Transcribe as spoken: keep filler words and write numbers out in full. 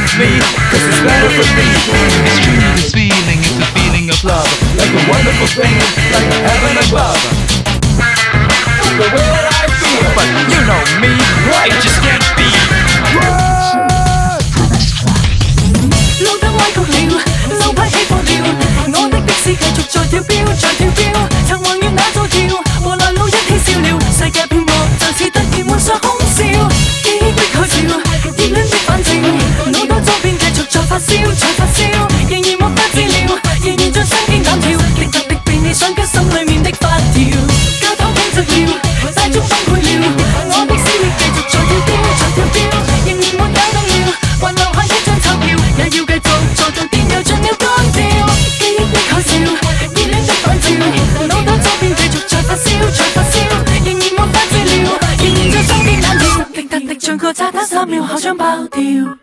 me, cause it's better for me. It's true, this feeling is the feeling of love, like a wonderful thing, like a heaven above. The way that I feel, but you know me, it just can't be. 路燈歪曲了，路牌起伏了，我的的士繼續在跳標，在跳標，曾橫越那座橋，和來路一起笑了，世界變幕就似突然換上空笑，記憶的海潮，熱戀的反照，腦袋左邊繼續在發燒，在發燒，仍然沒法治療，仍然像雙肩膽跳，滴答滴便你想跟心裡面的發條，交通傾側了，大眾崩潰了，我的思憶繼續在跳標，在跳標，仍然沒有動搖，還留下一張鈔票，也要繼續坐到電又進了乾掉，記憶的海潮，熱戀的反照，腦袋左邊繼續在發燒，在發燒，仍然沒法治療，仍然像雙肩膽跳，滴答滴像個炸彈，三秒後將爆掉。